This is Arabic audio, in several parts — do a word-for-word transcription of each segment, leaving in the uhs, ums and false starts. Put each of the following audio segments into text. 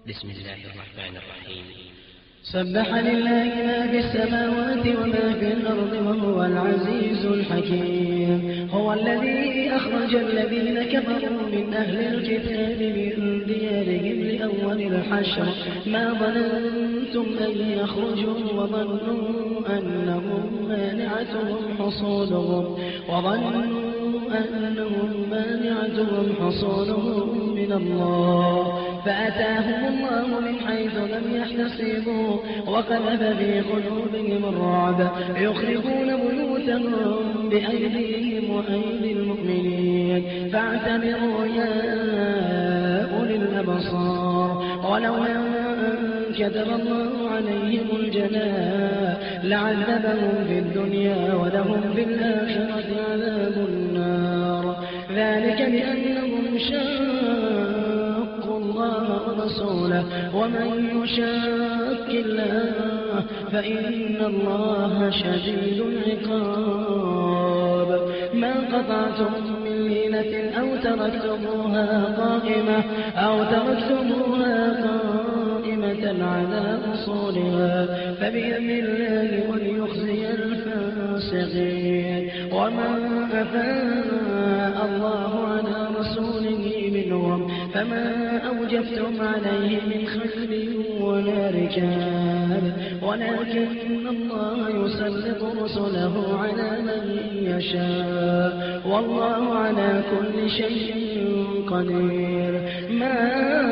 بسم الله الرحمن الرحيم. سبح لله ما في السماوات وما في الأرض وهو العزيز الحكيم. هو الذي أخرج الذين كفروا من أهل الكتاب من ديارهم لأول الحشر ما ظننتم أن يخرجوا وظنوا أنهم مانعتهم حصولهم وظنوا أنهم مانعتهم حصولهم من الله فأتاهم الله من حيث لم يحتسبوا وقذف في قلوبهم الرعب يخربون بيوتهم بأيديهم وأيدي المؤمنين فاعتبروا يا أولي الأبصار. ولو أن كتب الله عليهم الجلاء لعذبهم في الدنيا ولهم في الآخرة عذاب النار ذلك بأنهم شاقوا الله ورسوله ومن يشاق الله فإن الله شديد العقاب. ما قطعتم من لينة أو تركتموها قائمة أو تركتموها قائمة على أصولها فبإذن الله وليخزي الفاسقين. ومن أفاء الله على رسوله منهم فما أوجفتم عليه من خيل ولا ركاب ولكن الله يسلط رسله على من يشاء والله على كل شيء قدير. ما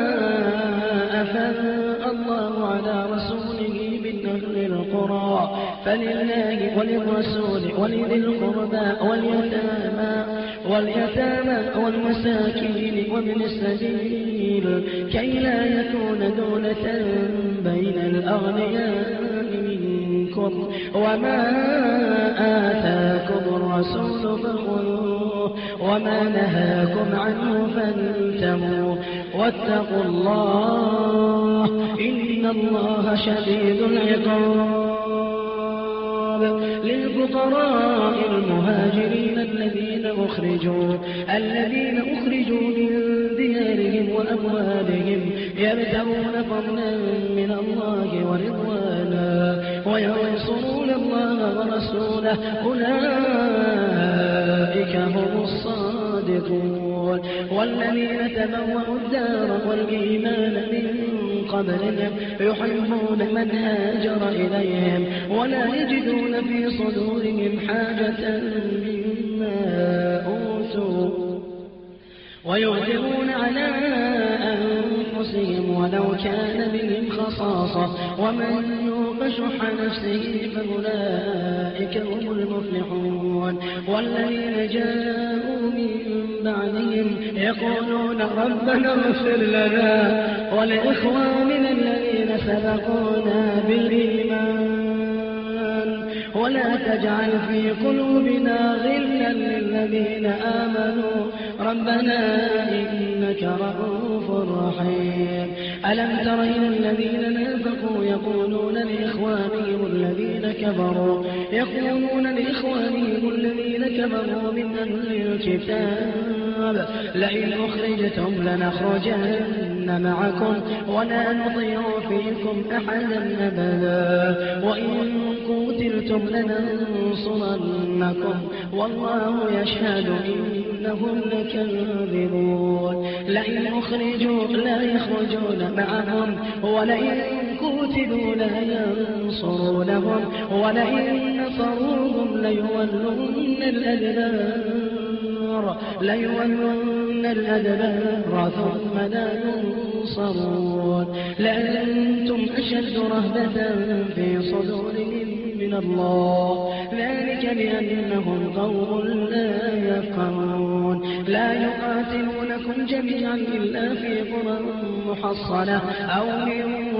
أفاء الله على رسوله من أهل القرى فلله وللرسول ولذي القربى واليتامى واليتامى والمساكين وابن السبيل كي لا يكون دولة بين الأغنياء منكم وما آتاكم الرسول فخذوه وما نهاكم عنه فانتهوا واتقوا الله إن الله شديد العقاب. للفقراء المهاجرين الذين أخرجوا الذين أخرجوا من ديارهم وأموالهم يبتغون فضلا من الله ورضوانا وينصرون الله ورسوله أولئك هم الصادقون. والذين تبوأوا الدار والإيمان من قبلهم يحبون من هاجر إليهم ولا يجدون في صدورهم حاجة مما أوتوا ويؤثرون على أنفسهم ولو كان بهم خصاصة ومن يوق شح نفسه فأولئك هم المفلحون. والذين جاءوا من بعدهم يقولون ربنا اغفر لنا ولإخواننا الذين سبقونا بالإيمان ولا تجعل في قلوبنا غلا للذين آمنوا ربنا إنك رؤوف رحيم. ألم تر إلى الذين نافقوا يقولون لإخوانهم الذين كفروا يقولون لإخوانهم الذين كفروا من أهل الكتاب لئن أخرجتم لنخرجن معكم ولا نطيع فيكم أحدا أبدا وإن قتلتم لننصرنكم والله يشهد إنهم لكاذبون. لئن أخرجوا لا يخرجون معهم ولئن قتلوا لا ينصرونهم ولئن نصروهم ليولون الأدبار ليولون الأدبار ثم لا ينصرون. لأنتم أشد رهبة في صدورهم من الله ذلك بأنهم قوم لا يفقهون. لا يقاتلونكم جميعا إلا في قرى محصنة أو من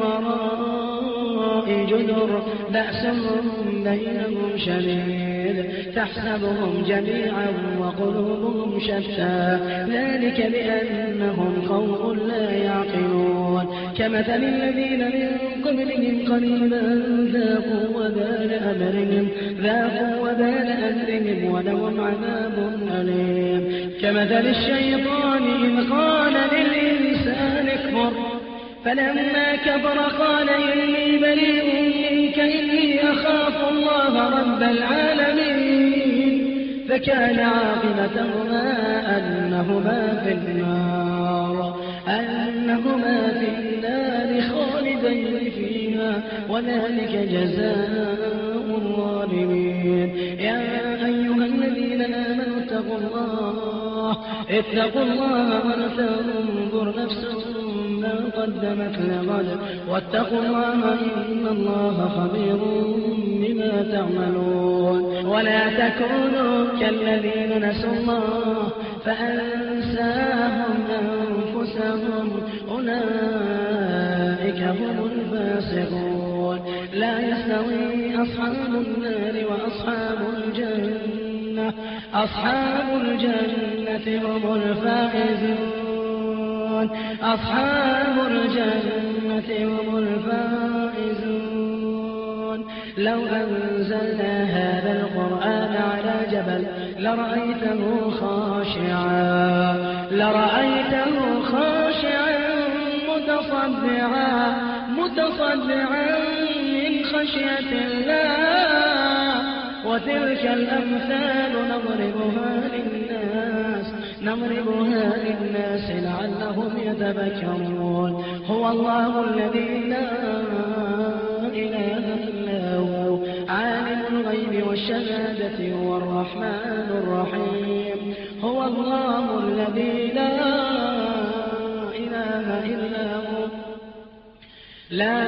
وراء جدر بأسهم بينهم شديد تحسبهم جميعا وقلوبهم شتى ذلك بأنهم قوم لا يعقلون. كمثل الذين من قبلهم قريبا ذاقوا وبال أمرهم ذاقوا وبال أمرهم ولهم عذاب أليم. كمثل الشيطان إذ قال للإنسان اكفر فلما كبر قال إني بريء منك إني أخاف الله رب العالمين فكان عاقبتهما أنهما في النار أنهما في النار خالدين فيها وذلك جزاء الظالمين. يا أيها الذين آمنوا اتقوا الله اتقوا الله ولتنظر نفس ما قدمت لغد واتقوا الله إن الله خبير بما تعملون. ولا تكونوا كالذين نسوا الله فأنساهم أنفسهم أولئك هم الفاسقون. لا يستوي أصحاب النار وأصحاب الجنة أصحاب الجنة هم الفائزون أصحاب الجنة هم الفائزون. لو أنزلنا هذا القرآن على جبل لرأيته خاشعا لرأيته خاشعا متصدعا متصدعا من خشية الله. وتلك الأمثال نضربها للناس نضربها للناس لعلهم يتذكرون. هو الله الذي لا إله إلا هو عالم الغيب والشهادة هو الرحمن الرحيم. هو الله الذي لا إله إلا هو لا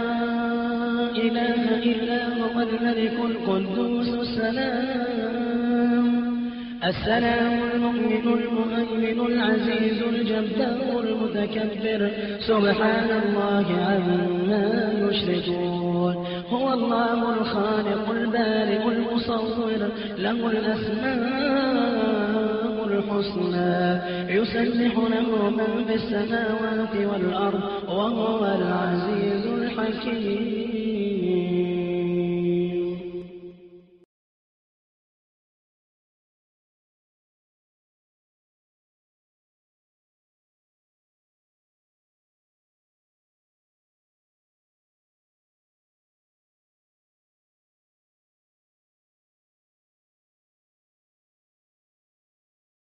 إله إلا هو الملك القدوس السلام السلام المؤمن المهيمن العزيز الجبار المتكبر سبحان الله عما يشركون. هو الله الخالق البارئ المصور له الأسماء الحسنى يسبح له من في السماوات والأرض وهو العزيز الحكيم.